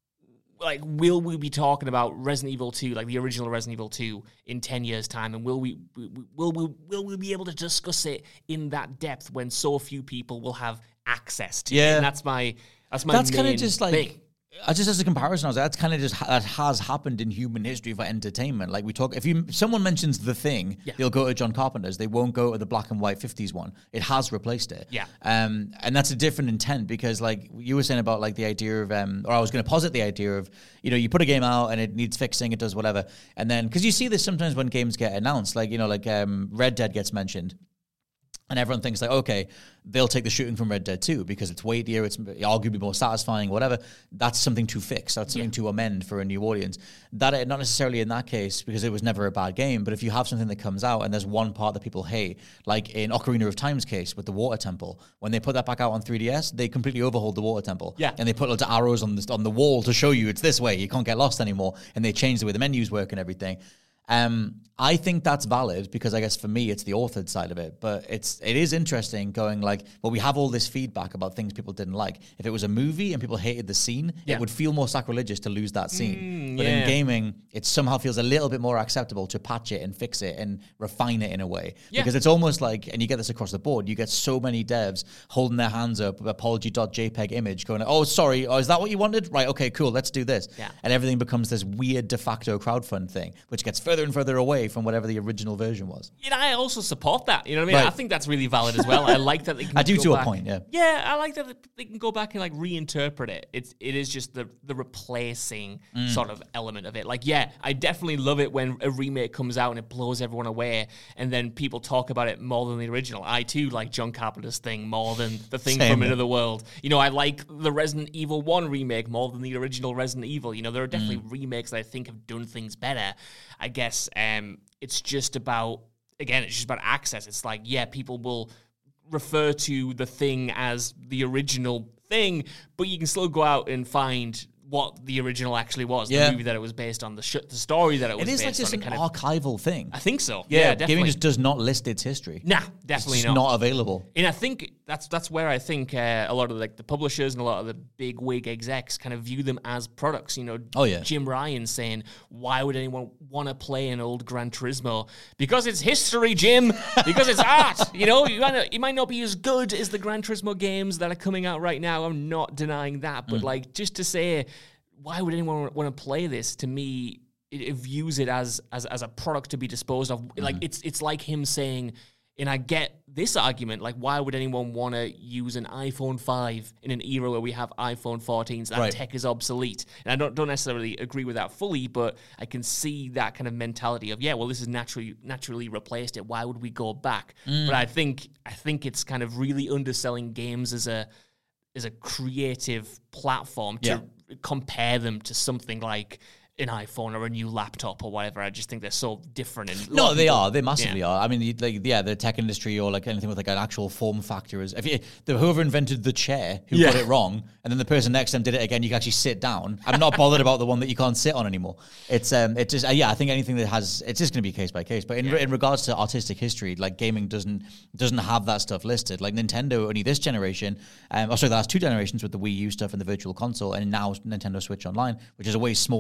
like, will we be talking about Resident Evil two, like the original Resident Evil two, in ten years' time? And will we will we will we be able to discuss it in that depth when so few people will have access to yeah. it? And that's my that's my that's kind of just like. thing. I just as a comparison, I was like, that's kind of just that has happened in human history for entertainment. Like we talk, if you someone mentions The Thing, yeah. they'll go to John Carpenter's. They won't go to the black and white fifties one. It has replaced it. Yeah, um, and that's a different intent, because like you were saying about like the idea of, um, or I was going to posit the idea of, you know, you put a game out and it needs fixing, it does whatever, and then because you see this sometimes when games get announced, like you know, like um, Red Dead gets mentioned. And everyone thinks like, okay, they'll take the shooting from Red Dead two because it's weightier, it's arguably more satisfying, whatever. That's something to fix. That's something yeah. to amend for a new audience. That not necessarily in that case, because it was never a bad game. But if you have something that comes out and there's one part that people hate, like in Ocarina of Time's case with the Water Temple, when they put that back out on three D S, they completely overhauled the Water Temple. Yeah. And they put loads of arrows on the on the wall to show you it's this way. You can't get lost anymore. And they changed the way the menus work and everything. Um, I think that's valid, because I guess for me it's the authored side of it, but it's it is interesting going like, well, we have all this feedback about things people didn't like. If it was a movie and people hated the scene, yeah. it would feel more sacrilegious to lose that scene. Mm, but yeah. in gaming, it somehow feels a little bit more acceptable to patch it and fix it and refine it in a way, yeah. because it's almost like, and you get this across the board, you get so many devs holding their hands up, apology.jpg image, going, oh, sorry, oh, is that what you wanted? Right, okay, cool, let's do this. Yeah. And everything becomes this weird de facto crowdfund thing, which gets further and further away from whatever the original version was. You know, I also support that. You know what I mean? Right. I think that's really valid as well. I like that they can I do go to back. a point, yeah. Yeah, I like that they can go back and like reinterpret it. It's it is just the the replacing mm. sort of element of it. Like, yeah, I definitely love it when a remake comes out and it blows everyone away, and then people talk about it more than the original. I too like John Carpenter's Thing more than the Thing Same. from Another World. You know, I like the Resident Evil one remake more than the original Resident Evil. You know, there are definitely mm. remakes that I think have done things better. I guess um, it's just about, again, it's just about access. It's like, yeah, people will refer to the Thing as the original thing, but you can still go out and find what the original actually was, yeah. the movie that it was based on, the sh- the story that it was based on. based It is like just on. an Kind of, archival thing. I think so. Yeah, Yeah, definitely. gaming just does not list its history. Nah, definitely it's not. not available. And I think that's that's where I think uh, a lot of like the publishers and a lot of the big wig execs kind of view them as products. You know, oh, yeah. Jim Ryan saying, "Why would anyone want to play an old Gran Turismo? Because it's history, Jim. Because it's art. You know, you might, not, you might not be as good as the Gran Turismo games that are coming out right now. I'm not denying that, but mm. like just to say, why would anyone want to play this? To me, it, it views it as, as as a product to be disposed of. Mm. Like it's it's like him saying, and I get this argument, like why would anyone want to use an iPhone five in an era where we have iPhone fourteens? That right. tech is obsolete. And I don't don't necessarily agree with that fully, but I can see that kind of mentality of, yeah, well, this is naturally naturally replaced it. Why would we go back? Mm. But I think I think it's kind of really underselling games as a as a creative platform to yeah. compare them to something like an iPhone or a new laptop or whatever. I just think they're so different. And no, they people, are. They massively yeah. are. I mean, like, yeah, the tech industry or like anything with like an actual form factor is. If you, the whoever invented the chair who yeah. got it wrong, and then the person next to them did it again, you can actually sit down. I'm not bothered about the one that you can't sit on anymore. It's um, it's just uh, yeah. I think anything that has, it's just going to be case by case. But in yeah. in regards to artistic history, like gaming doesn't doesn't have that stuff listed. Like Nintendo only this generation, um, or sorry, the last two generations with the Wii U stuff and the Virtual Console, and now Nintendo Switch Online, which is a way smaller version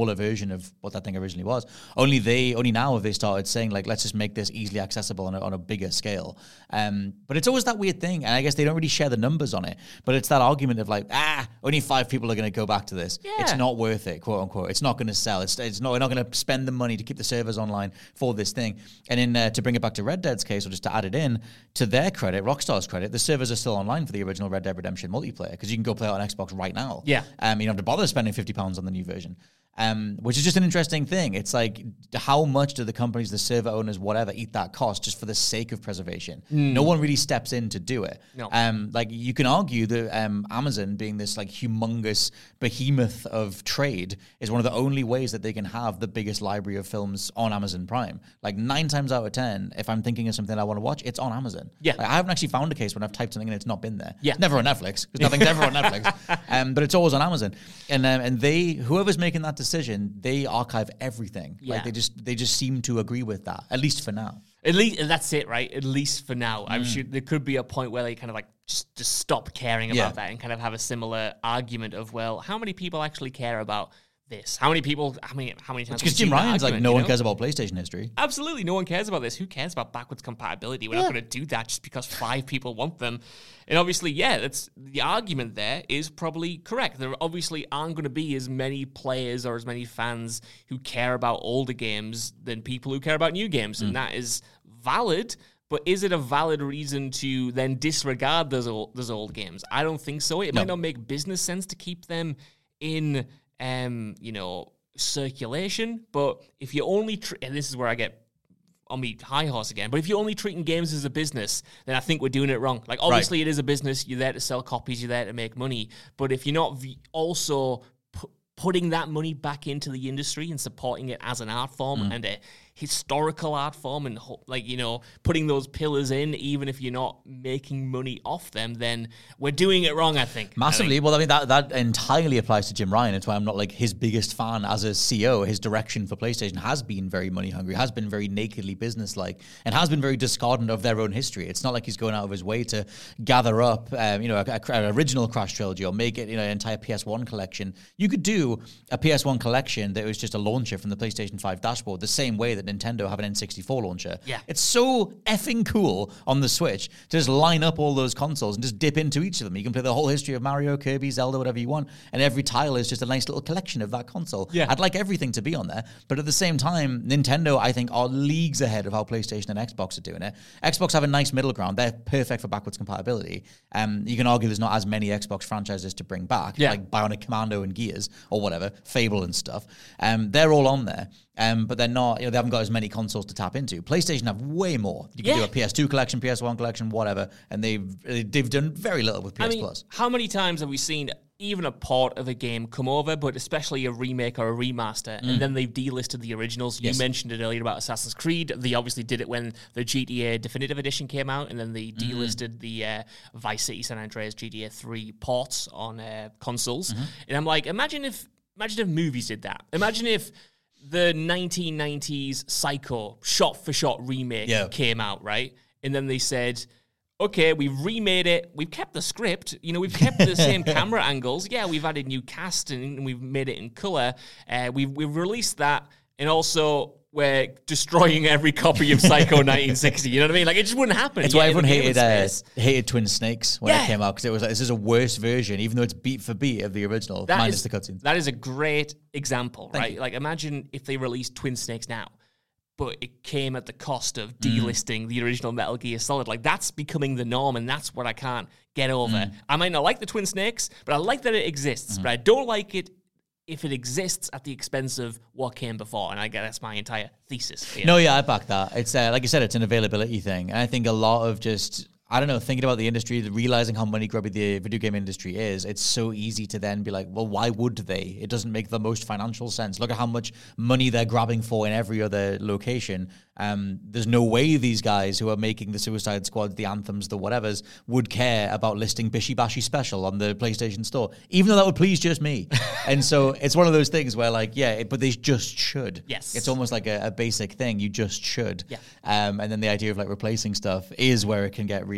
version of what that thing originally was. Only they, only now have they started saying like, let's just make this easily accessible on a, on a bigger scale. Um, but it's always that weird thing, and I guess they don't really share the numbers on it. But it's that argument of like, ah, only five people are going to go back to this. Yeah. It's not worth it, quote unquote. It's not going to sell. It's it's not. We're not going to spend the money to keep the servers online for this thing. And in uh, to bring it back to Red Dead's case, or just to add it in, to their credit, Rockstar's credit, the servers are still online for the original Red Dead Redemption multiplayer because you can go play it on Xbox right now. Yeah, um, you don't have to bother spending fifty pounds on the new version. Um, which is just an interesting thing. It's like, how much do the companies, the server owners, whatever, eat that cost just for the sake of preservation? Mm. No one really steps in to do it. No. Um, like, you can argue that um, Amazon, being this like humongous behemoth of trade, is one of the only ways that they can have the biggest library of films on Amazon Prime. Like, nine times out of ten, if I'm thinking of something I want to watch, it's on Amazon. Yeah. Like, I haven't actually found a case when I've typed something and it's not been there. Yeah. It's never on Netflix, because nothing's ever on Netflix. Um, but it's always on Amazon. And um, and they, whoever's making that decision, they archive everything. Yeah. Like they just they just seem to agree with that, at least for now. At least that's it, right? At least for now. I'm Mm. sure there could be a point where they kind of like just, just stop caring about Yeah. that and kind of have a similar argument of, well, how many people actually care about this? How many people, how many, how many times? Because Jim Ryan's like, no one cares about PlayStation history. Absolutely, no one cares about this. Who cares about backwards compatibility? We're Yeah. not going to do that just because five people want them. And obviously, yeah, that's the argument there is probably correct. There obviously aren't going to be as many players or as many fans who care about older games than people who care about new games, Mm. and that is valid. But is it a valid reason to then disregard those old, those old games? I don't think so. It No. might not make business sense to keep them in, um, you know, circulation. But if you only, tr- and this is where I get on me high horse again, but if you're only treating games as a business, then I think we're doing it wrong. Like, obviously Right. it is a business. You're there to sell copies. You're there to make money. But if you're not v- also pu- putting that money back into the industry and supporting it as an art form Mm. and a historical art form, and ho- like, you know, putting those pillars in, even if you're not making money off them, then we're doing it wrong, I think. Massively. I think. Well, I mean, that, that entirely applies to Jim Ryan. It's why I'm not like his biggest fan as a C E O. His direction for PlayStation has been very money hungry, has been very nakedly business-like, and has been very discordant of their own history. It's not like he's going out of his way to gather up, um, you know, an original Crash trilogy or make it, you know, an entire P S one collection. You could do a P S one collection that was just a launcher from the PlayStation five dashboard, the same way that Nintendo have an N sixty-four launcher. Yeah. It's so effing cool on the Switch to just line up all those consoles and just dip into each of them. You can play the whole history of Mario, Kirby, Zelda, whatever you want, and every tile is just a nice little collection of that console. Yeah. I'd like everything to be on there, but at the same time, Nintendo, I think, are leagues ahead of how PlayStation and Xbox are doing it. Xbox have a nice middle ground. They're perfect for backwards compatibility. Um, you can argue there's not as many Xbox franchises to bring back, Yeah. like Bionic Commando and Gears or whatever, Fable and stuff. Um, they're all on there. Um, but they're not, you know, they haven't got as many consoles to tap into. PlayStation have way more. You can Yeah. do a P S two collection, P S one collection, whatever, and they've they've done very little with P S I mean, Plus. how many times have we seen even a port of a game come over, but especially a remake or a remaster, Mm. and then they've delisted the originals? Yes. You mentioned it earlier about Assassin's Creed. They obviously did it when the G T A Definitive Edition came out, and then they Mm-hmm. delisted the uh, Vice City, San Andreas, G T A three ports on uh, consoles. Mm-hmm. And I'm like, imagine if, imagine if movies did that. Imagine if the nineteen nineties Psycho shot-for-shot remake Yeah. came out, right? And then they said, okay, we've remade it. We've kept the script. You know, we've kept the same camera angles. Yeah, we've added new cast and we've made it in color. Uh, we've we've released that, and also we're destroying every copy of Psycho nineteen sixty. You know what I mean? Like, it just wouldn't happen. It's yet why in the everyone gaming hated uh, space. hated Twin Snakes when Yeah. it came out, because it was like, this is a worse version, even though it's beat for beat of the original, That minus is- the cutscenes. That is a great example, Thank right? you. Like, imagine if they released Twin Snakes now, but it came at the cost of Mm. delisting the original Metal Gear Solid. Like, that's becoming the norm, and that's what I can't get over. Mm. I might not like the Twin Snakes, but I like that it exists. Mm-hmm. But I don't like it if it exists at the expense of what came before. And I guess that's my entire thesis here. No, yeah, I back that. It's uh, like you said, it's an availability thing. And I think a lot of just, I don't know, thinking about the industry, realizing how money grubby the video game industry is, it's so easy to then be like, well, why would they? It doesn't make the most financial sense. Look at how much money they're grabbing for in every other location. Um, there's no way these guys who are making the Suicide Squad, the Anthems, the whatevers, would care about listing Bishi Bashi Special on the PlayStation Store, even though that would please just me. And so it's one of those things where, like, yeah, it, but they just should. Yes. It's almost like a, a basic thing. You just should. Yeah. Um, and then the idea of like replacing stuff is where it can get really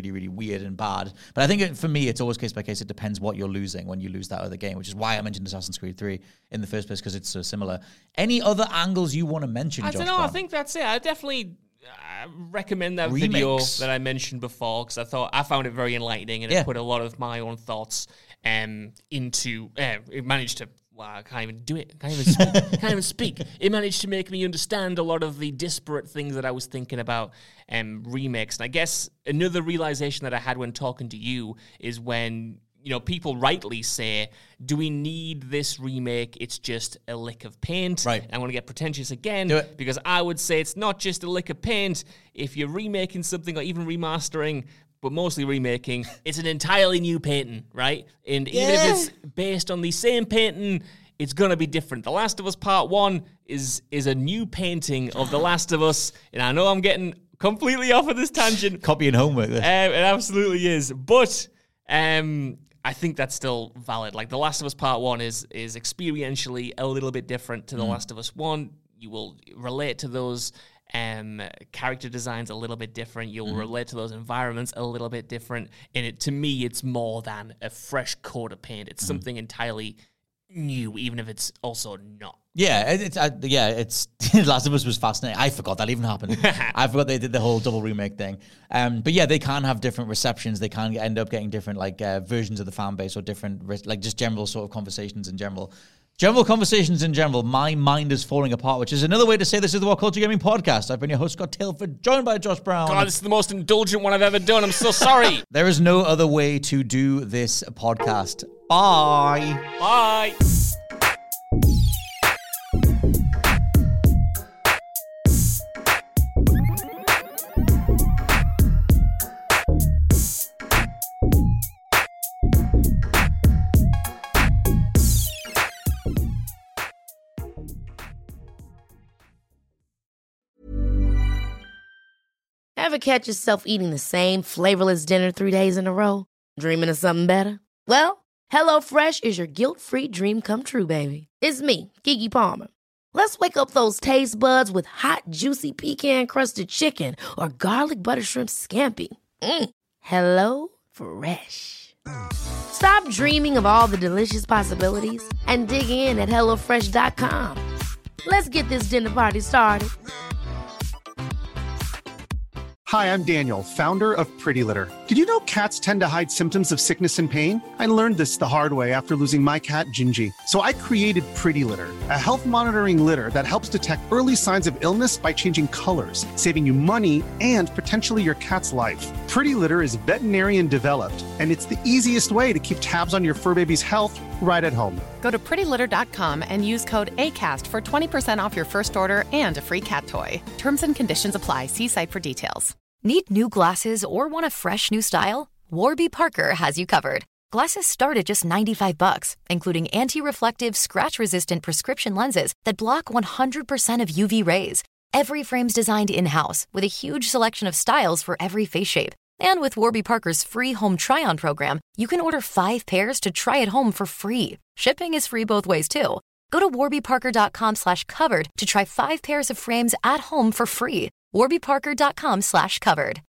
really, really weird and bad. But I think it, for me, it's always case by case. It depends what you're losing when you lose that other game, which is why I mentioned Assassin's Creed three in the first place, because it's so similar. Any other angles you want to mention, I Josh don't know. Brown? I think that's it. I definitely uh, recommend that Remix. video that I mentioned before, because I thought I found it very enlightening, and Yeah. it put a lot of my own thoughts um, into. Uh, it managed to. Wow, I can't even do it. I can't even speak. I can't even speak. It managed to make me understand a lot of the disparate things that I was thinking about um, remakes. And I guess another realization that I had when talking to you is when, you know, people rightly say, do we need this remake? It's just a lick of paint. Right. And I'm going to get pretentious again, Do it. because I would say it's not just a lick of paint. If you're remaking something or even remastering, but mostly remaking, it's an entirely new painting, right? And even Yeah. if it's based on the same painting, it's going to be different. The Last of Us Part one is is a new painting of The Last of Us, and I know I'm getting completely off of this tangent. Copying homework. This. Um, it absolutely is. But um, I think that's still valid. Like, The Last of Us Part one is is experientially a little bit different to The Last of Us one. You will relate to those um, character designs a little bit different. You'll Mm-hmm. relate to those environments a little bit different. And it, to me, it's more than a fresh coat of paint. It's Mm-hmm. something entirely new, even if it's also not. Yeah, it- it's uh, yeah, it's Last of Us was fascinating. I forgot that even happened. I forgot they did the whole double remake thing. Um, but yeah, they can have different receptions. They can end up getting different like uh, versions of the fan base or different re- like just general sort of conversations in general. General conversations in general. My mind is falling apart, which is another way to say this is the What Culture Gaming Podcast. I've been your host, Scott Tailford, joined by Josh Brown. God, this is the most indulgent one I've ever done. I'm so sorry. There is no other way to do this podcast. Bye. Bye. Ever catch yourself eating the same flavorless dinner three days in a row? Dreaming of something better? Well, HelloFresh is your guilt-free dream come true, baby. It's me, Keke Palmer. Let's wake up those taste buds with hot, juicy pecan-crusted chicken or garlic butter shrimp scampi. Mm. Hello Fresh. Stop dreaming of all the delicious possibilities and dig in at hello fresh dot com. Let's get this dinner party started. Hi, I'm Daniel, founder of Pretty Litter. Did you know cats tend to hide symptoms of sickness and pain? I learned this the hard way after losing my cat, Gingy. So I created Pretty Litter, a health monitoring litter that helps detect early signs of illness by changing colors, saving you money and potentially your cat's life. Pretty Litter is veterinarian developed, and it's the easiest way to keep tabs on your fur baby's health right at home. Go to pretty litter dot com and use code ACAST for twenty percent off your first order and a free cat toy. Terms and conditions apply. See site for details. Need new glasses or want a fresh new style? Warby Parker has you covered. Glasses start at just ninety-five bucks, including anti-reflective, scratch-resistant prescription lenses that block one hundred percent of U V rays. Every frame's designed in-house with a huge selection of styles for every face shape. And with Warby Parker's free home try-on program, you can order five pairs to try at home for free. Shipping is free both ways, too. Go to warby parker dot com slash covered to try five pairs of frames at home for free. warby parker dot com slash covered.